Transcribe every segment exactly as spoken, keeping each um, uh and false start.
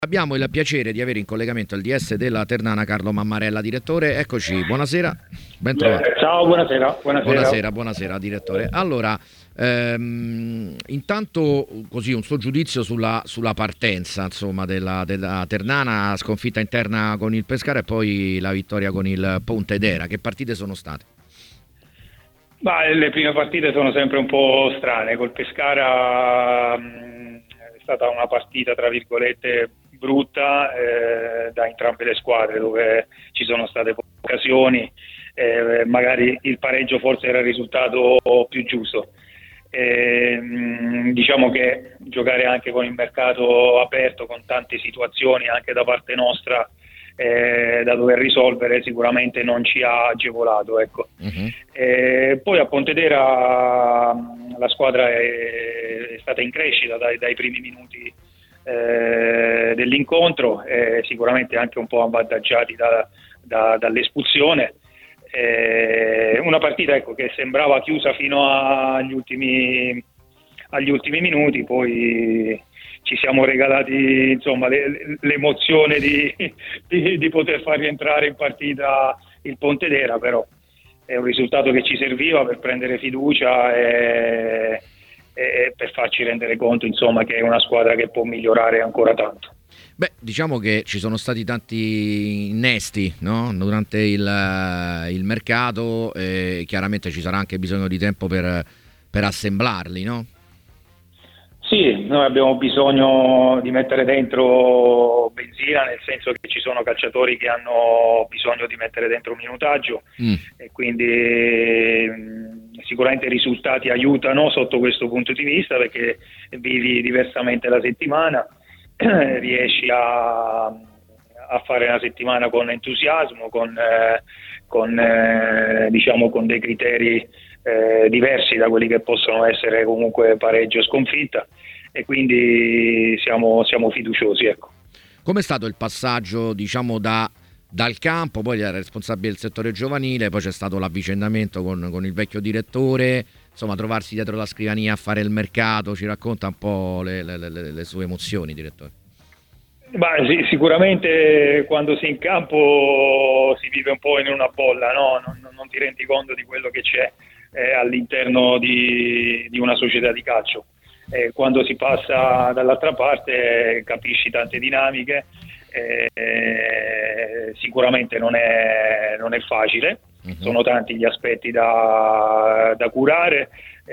Abbiamo il piacere di avere in collegamento il D S della Ternana Carlo Mammarella, direttore. Eccoci, buonasera, ben trovato. Ciao, buonasera. Buonasera, buonasera, buonasera direttore. Allora, ehm, intanto così un suo giudizio sulla, sulla partenza insomma della, della Ternana, sconfitta interna con il Pescara e poi la vittoria con il Pontedera. Che partite sono state? Bah, le prime partite sono sempre un po' strane. Col Pescara mh, è stata una partita tra virgolette brutta eh, da entrambe le squadre, dove ci sono state poche occasioni, eh, magari il pareggio forse era il risultato più giusto. Eh, mh, diciamo che giocare anche con il mercato aperto, con tante situazioni anche da parte nostra eh, da dover risolvere, sicuramente non ci ha agevolato, ecco. Uh-huh. Eh, poi a Pontedera la squadra è, è stata in crescita dai, dai primi minuti Eh, dell'incontro, eh, sicuramente anche un po' avvantaggiati da, da, dall'espulsione. Eh, una partita ecco, che sembrava chiusa fino agli ultimi, agli ultimi minuti, poi ci siamo regalati insomma, le, l'emozione di, di, di poter far rientrare in partita il Pontedera, però è un risultato che ci serviva per prendere fiducia e e per farci rendere conto insomma che è una squadra che può migliorare ancora tanto. Beh, diciamo che ci sono stati tanti innesti, no? Durante il, il mercato e chiaramente ci sarà anche bisogno di tempo per, per assemblarli, no? Sì, noi abbiamo bisogno di mettere dentro benzina, nel senso che ci sono calciatori che hanno bisogno di mettere dentro un minutaggio mm. e quindi mh, sicuramente i risultati aiutano sotto questo punto di vista, perché vivi diversamente la settimana, riesci a, a fare una settimana con entusiasmo, con, eh, con, eh, diciamo, con dei criteri eh, diversi da quelli che possono essere comunque pareggio o sconfitta, e quindi siamo, siamo fiduciosi, ecco. Com'è stato il passaggio, diciamo, da, dal campo, poi era responsabile del settore giovanile, poi c'è stato l'avvicendamento con, con il vecchio direttore, insomma trovarsi dietro la scrivania a fare il mercato, ci racconta un po' le, le, le, le sue emozioni, direttore? Beh, sì, sicuramente quando sei in campo si vive un po' in una bolla, no? non, non ti rendi conto di quello che c'è eh, all'interno di, di una società di calcio. Eh, quando si passa dall'altra parte eh, capisci tante dinamiche, eh, eh, sicuramente non è, non è facile, uh-huh. Sono tanti gli aspetti da, da curare,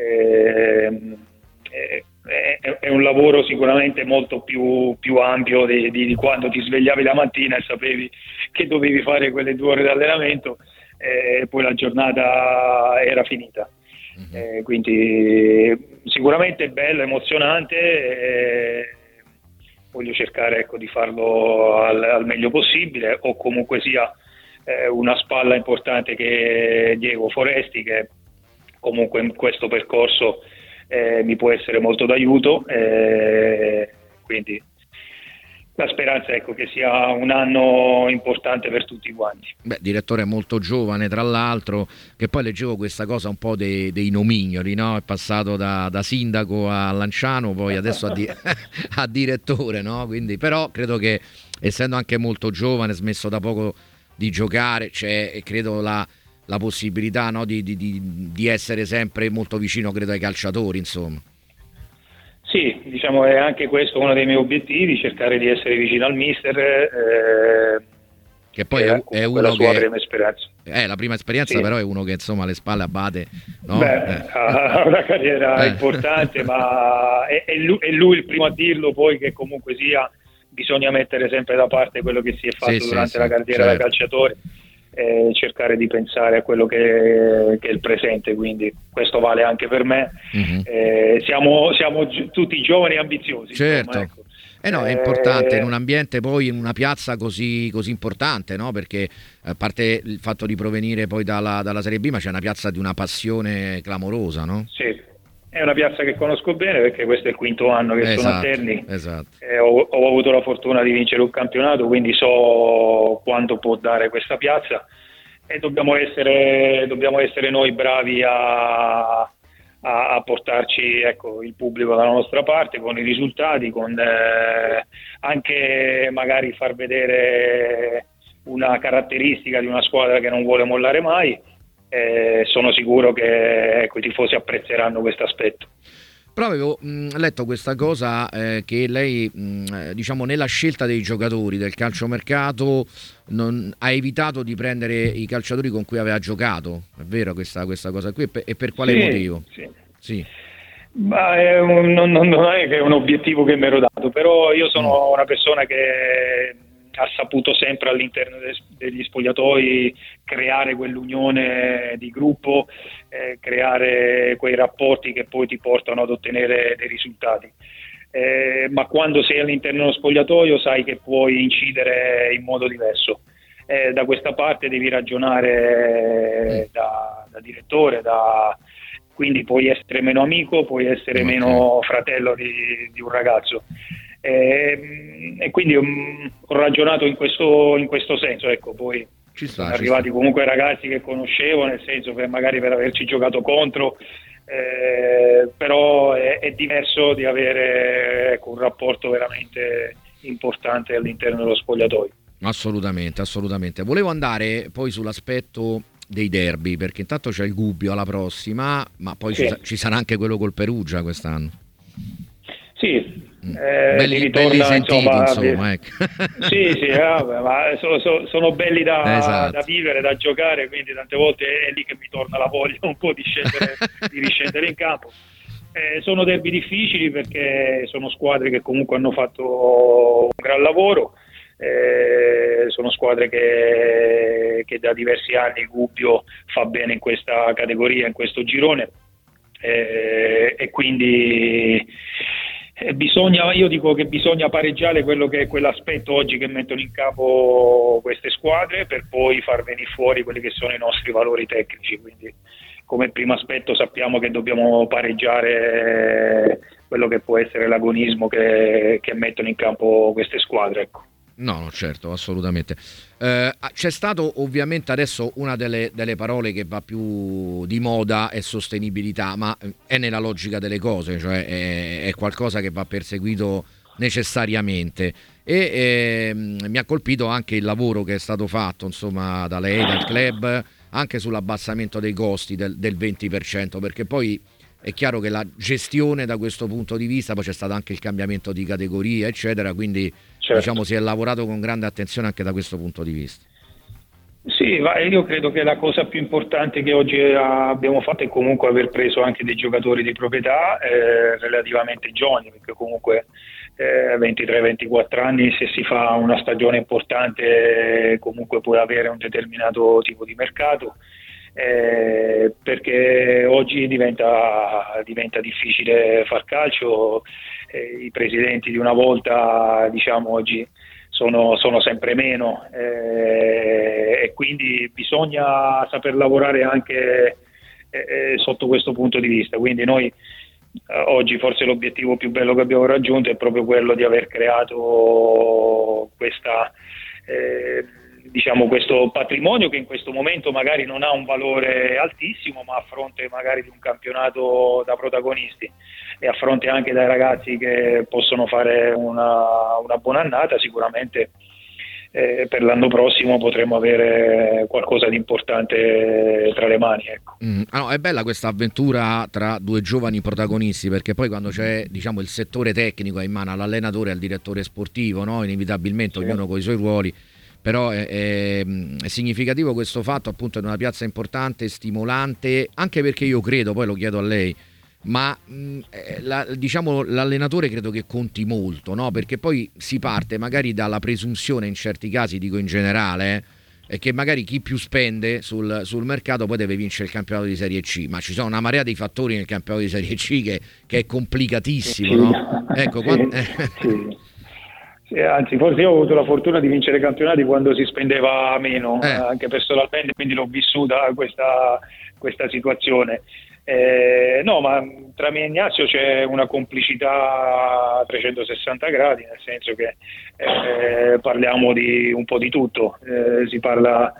eh, eh, è, è un lavoro sicuramente molto più, più ampio di, di, di quando ti svegliavi la mattina e sapevi che dovevi fare quelle due ore di allenamento e eh, poi la giornata era finita. Eh, quindi sicuramente è bello, emozionante, eh, voglio cercare ecco, di farlo al, al meglio possibile, o comunque sia eh, una spalla importante che Diego Foresti, che comunque in questo percorso eh, mi può essere molto d'aiuto, eh, quindi la speranza ecco che sia un anno importante per tutti quanti. Beh, direttore molto giovane tra l'altro, che poi leggevo questa cosa un po' dei, dei nomignoli, no? È passato da, da sindaco a Lanciano, poi adesso a, di, a direttore, no? Quindi, però credo che essendo anche molto giovane, smesso da poco di giocare, c'è credo la, la possibilità, no? di, di, di essere sempre molto vicino, credo, ai calciatori, insomma. Sì, diciamo è anche questo uno dei miei obiettivi, cercare di essere vicino al mister, eh, che poi è, è uno la sua che prima esperienza. È la prima esperienza, sì. Però è uno che insomma le spalle abate, no? Beh, eh. ha una carriera eh. importante, ma è, è, lui, è lui il primo a dirlo, poi che comunque sia bisogna mettere sempre da parte quello che si è fatto sì, durante sì, la sì, carriera certo. da calciatore. Eh, cercare di pensare a quello che, che è il presente, quindi questo vale anche per me. Uh-huh. Eh, siamo, siamo gi- tutti giovani e ambiziosi. Certo. Insomma, ecco. Eh no, è importante in un ambiente, poi in una piazza così, così importante, no? Perché a parte il fatto di provenire poi dalla, dalla Serie B, ma c'è una piazza di una passione clamorosa, no? Sì. È una piazza che conosco bene perché questo è il quinto anno che esatto, sono a Terni. Esatto. Eh, ho, ho avuto la fortuna di vincere un campionato, quindi so quanto può dare questa piazza e dobbiamo essere, dobbiamo essere noi bravi a, a, a portarci, ecco, il pubblico dalla nostra parte con i risultati, con eh, anche magari far vedere una caratteristica di una squadra che non vuole mollare mai. Eh, sono sicuro che, ecco, i tifosi apprezzeranno questo aspetto. Però avevo mh, letto questa cosa, eh, che lei, mh, diciamo, nella scelta dei giocatori del calciomercato non, ha evitato di prendere i calciatori con cui aveva giocato. È vero questa, questa cosa qui? E per, e per quale Sì, motivo? sì. Sì. Ma è un, non, non è che è un obiettivo che mi ero dato, però io sono una persona che ha saputo sempre all'interno de- degli spogliatoi creare quell'unione di gruppo, eh, creare quei rapporti che poi ti portano ad ottenere dei risultati. Eh, ma quando sei all'interno dello spogliatoio sai che puoi incidere in modo diverso. Eh, da questa parte devi ragionare da, da direttore, da, quindi puoi essere meno amico, puoi essere Okay. meno fratello di, di un ragazzo. E, e quindi um, ho ragionato in questo, in questo senso, ecco. Poi Ci sta, sono ci arrivati sta. comunque ragazzi che conoscevo, nel senso che magari per averci giocato contro, eh, però è, è diverso di avere, ecco, un rapporto veramente importante all'interno dello spogliatoio. Assolutamente, assolutamente. Volevo andare poi sull'aspetto dei derby, perché intanto c'è il Gubbio alla prossima, ma poi Sì. ci, sa- ci sarà anche quello col Perugia quest'anno. Sì, Mm. eh, belli, si ritorna, belli sentiti, insomma, insomma, ecco. sì, sì, eh, vabbè, ma sono, sono- sono belli da, Esatto. da vivere, da giocare, quindi tante volte è lì che mi torna la voglia un po' di scendere, di riscendere in campo. Eh, sono derby difficili perché sono squadre che comunque hanno fatto un gran lavoro, eh, sono squadre che, che da diversi anni il Gubbio fa bene in questa categoria, in questo girone, eh, e quindi eh, bisogna, io dico che bisogna pareggiare quello che è quell'aspetto oggi che mettono in capo queste squadre, per poi far venire fuori quelli che sono i nostri valori tecnici. Quindi come primo aspetto sappiamo che dobbiamo pareggiare quello che può essere l'agonismo che, che mettono in campo queste squadre, ecco. No, no, certo, assolutamente. Eh, c'è stato ovviamente adesso una delle, delle parole che va più di moda è sostenibilità, ma è nella logica delle cose, cioè è, è qualcosa che va perseguito necessariamente. E ehm, mi ha colpito anche il lavoro che è stato fatto, insomma, da lei, dal club, anche sull'abbassamento dei costi del, del venti per cento, perché poi è chiaro che la gestione da questo punto di vista, poi c'è stato anche il cambiamento di categoria, eccetera, quindi Certo. diciamo si è lavorato con grande attenzione anche da questo punto di vista. Sì, ma io credo che la cosa più importante che oggi abbiamo fatto è comunque aver preso anche dei giocatori di proprietà eh, relativamente giovani, perché comunque eh, ventitré ventiquattro anni, se si fa una stagione importante, eh, comunque puoi avere un determinato tipo di mercato, eh, perché oggi diventa, diventa difficile far calcio, eh, i presidenti di una volta, diciamo, oggi sono, sono sempre meno, eh, e quindi bisogna saper lavorare anche eh, sotto questo punto di vista. Quindi noi eh, oggi forse l'obiettivo più bello che abbiamo raggiunto è proprio quello di aver creato questa, eh, diciamo, questo patrimonio che in questo momento magari non ha un valore altissimo, ma a fronte magari di un campionato da protagonisti e a fronte anche dai ragazzi che possono fare una, una buona annata, sicuramente eh, per l'anno prossimo potremo avere qualcosa di importante tra le mani, ecco. Mm, ah no, è bella questa avventura tra due giovani protagonisti, perché poi quando c'è, diciamo, il settore tecnico è in mano all'allenatore e al direttore sportivo, no? Inevitabilmente Sì. ognuno con i suoi ruoli, però è, è, è significativo questo fatto, appunto, in una piazza importante, stimolante, anche perché io credo, poi lo chiedo a lei, ma mh, eh, la, diciamo l'allenatore credo che conti molto, no? Perché poi si parte magari dalla presunzione, in certi casi, dico in generale, eh, è che magari chi più spende sul, sul mercato poi deve vincere il campionato di Serie C, ma ci sono una marea di fattori nel campionato di Serie C che, che è complicatissimo, Sì. no? Ecco, Sì, quant- sì. Sì, anzi, forse io ho avuto la fortuna di vincere campionati quando si spendeva meno, Eh. anche personalmente, quindi l'ho vissuta questa, questa situazione. Eh, no, ma tra me e Ignazio c'è una complicità a trecentosessanta gradi, nel senso che eh, parliamo di un po' di tutto, eh, si parla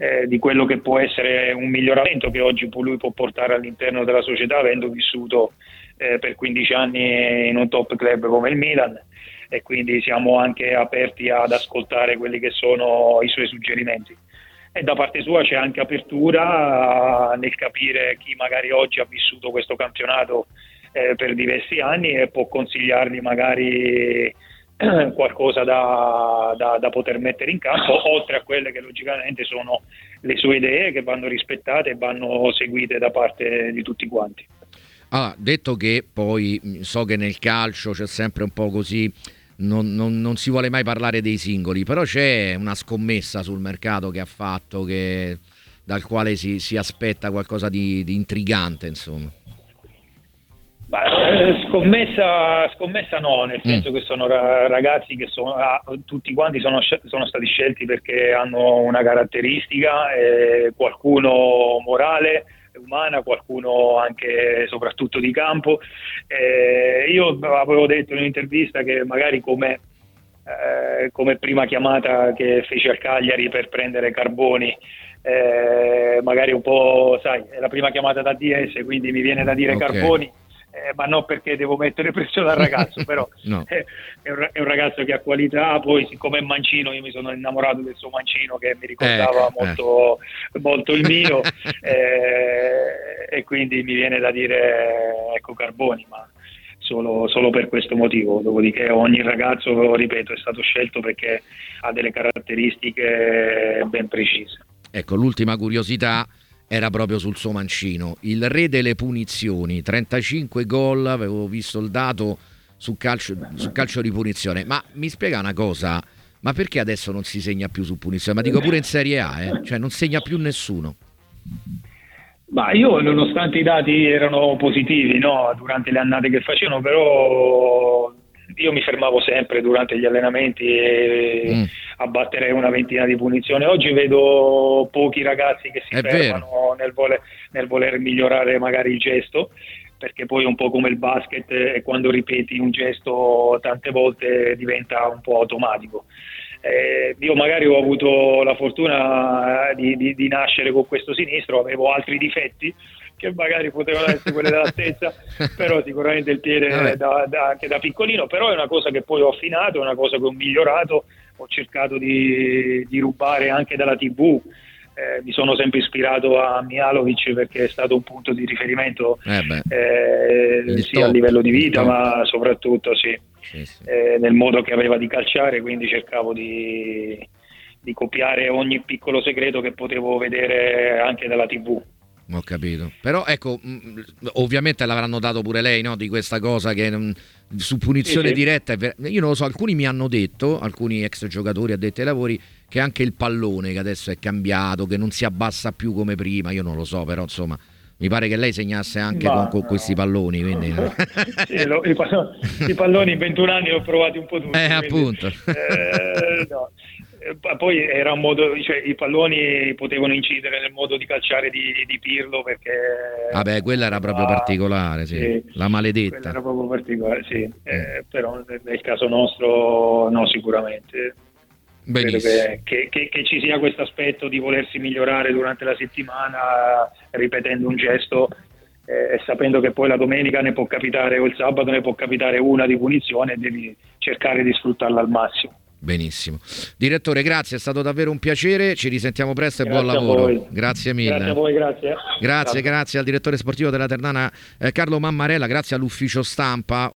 eh, di quello che può essere un miglioramento che oggi lui può portare all'interno della società, avendo vissuto eh, per quindici anni in un top club come il Milan, e quindi siamo anche aperti ad ascoltare quelli che sono i suoi suggerimenti. E da parte sua c'è anche apertura nel capire chi magari oggi ha vissuto questo campionato eh, per diversi anni e può consigliargli magari qualcosa da, da, da poter mettere in campo, oltre a quelle che logicamente sono le sue idee, che vanno rispettate e vanno seguite da parte di tutti quanti. Ah, detto che poi so che nel calcio c'è sempre un po' così, non, non, non si vuole mai parlare dei singoli, però c'è una scommessa sul mercato che ha fatto, che, dal quale si, si aspetta qualcosa di, di intrigante, insomma. Beh, scommessa, scommessa no, nel senso mm. che sono ragazzi che sono, ah, tutti quanti sono, sono stati scelti perché hanno una caratteristica, eh, qualcuno morale, umana, qualcuno anche soprattutto di campo. Eh, io avevo detto in un'intervista che magari come, eh, come prima chiamata che feci al Cagliari per prendere Carboni, eh, magari un po', sai, è la prima chiamata da D S, quindi mi viene da dire okay. Carboni. Eh, ma non perché devo mettere pressione al ragazzo, però no. eh, è, un, è un ragazzo che ha qualità. Poi siccome è mancino, io mi sono innamorato del suo mancino che mi ricordava eh, molto, eh. molto il mio, eh, e quindi mi viene da dire ecco Carboni, ma solo, solo per questo motivo. Dopodiché ogni ragazzo, ripeto, è stato scelto perché ha delle caratteristiche ben precise. Ecco, l'ultima curiosità era proprio sul suo mancino, il re delle punizioni, trentacinque gol, avevo visto il dato su calcio, su calcio di punizione. Ma mi spiega una cosa, ma perché adesso non si segna più su punizione? Ma dico pure in Serie A, eh? Cioè non segna più nessuno. Ma io, nonostante i dati erano positivi, no, durante le annate che facevano, però io mi fermavo sempre durante gli allenamenti e mm. abbatterei una ventina di punizioni. Oggi vedo pochi ragazzi che si È fermano nel voler, nel voler migliorare magari il gesto, perché poi è un po' come il basket, e quando ripeti un gesto tante volte diventa un po' automatico. Eh, io magari ho avuto la fortuna di, di, di nascere con questo sinistro, avevo altri difetti che magari potevano essere quelle dell'altezza, però sicuramente il piede da, da, anche da piccolino, però è una cosa che poi ho affinato, è una cosa che ho migliorato, ho cercato di, di rubare anche dalla tivù, eh, mi sono sempre ispirato a Mihalovic perché è stato un punto di riferimento eh eh, sia top, a livello di vita ma soprattutto sì, sì, sì. Eh, nel modo che aveva di calciare, quindi cercavo di, di copiare ogni piccolo segreto che potevo vedere anche dalla tivù. Ho capito, però ecco, ovviamente l'avranno dato pure lei, no? Di questa cosa che mh, su punizione sì, sì. diretta, io non lo so, alcuni mi hanno detto, alcuni ex giocatori addetti ai lavori, che anche il pallone che adesso è cambiato, che non si abbassa più come prima, io non lo so, però insomma mi pare che lei segnasse anche Ma, con, con questi palloni, quindi... sì, lo, i, palloni, i palloni in ventuno anni li ho provati un po' tutti, eh quindi, appunto eh, no. Poi era un modo, cioè i palloni potevano incidere nel modo di calciare di, di Pirlo, perché vabbè, quella era proprio ah, particolare, sì. Sì, la maledetta. Quella era proprio particolare, sì. Eh, però nel caso nostro no, sicuramente. Benissimo. Credo che, che, che, che ci sia questo aspetto di volersi migliorare durante la settimana, ripetendo un gesto e eh, sapendo che poi la domenica ne può capitare o il sabato ne può capitare una di punizione e devi cercare di sfruttarla al massimo. Benissimo. Direttore, grazie, è stato davvero un piacere, ci risentiamo presto e grazie buon lavoro. Grazie mille. Grazie a voi, grazie. Grazie, grazie, grazie al direttore sportivo della Ternana eh, Carlo Mammarella, grazie all'ufficio stampa.